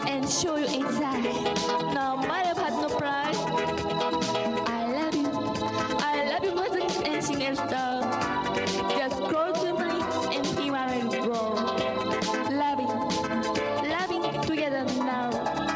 and show you inside. No matter what, no pride. I love you more than anything else does. Just close to me and here I will grow. Loving together now.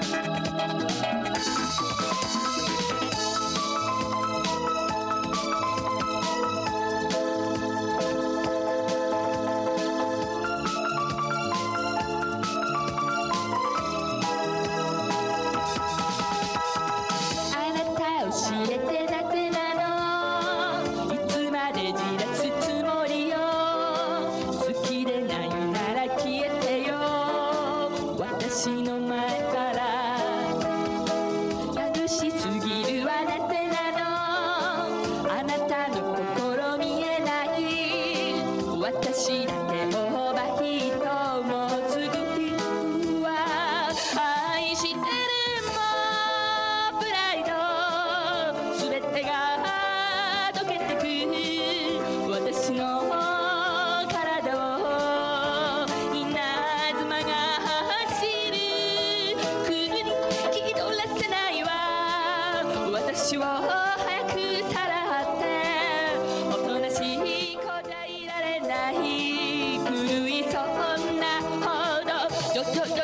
私だけオーバーヒートもうすぐピークは愛してるもプライド全てが溶けてく私の体を稲妻が走る風に聞き取らせないわ私を早くさらっておとなしい子じゃいられない狂いそうなほど情念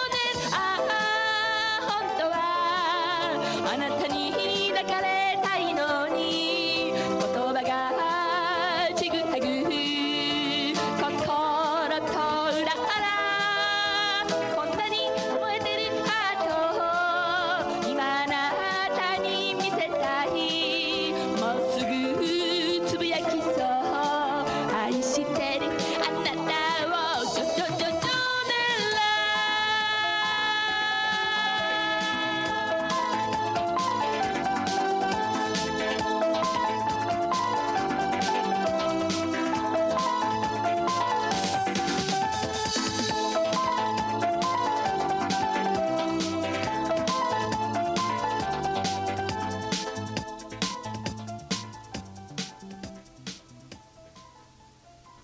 本当はあなたに抱かれたいのに言葉がちぐはぐ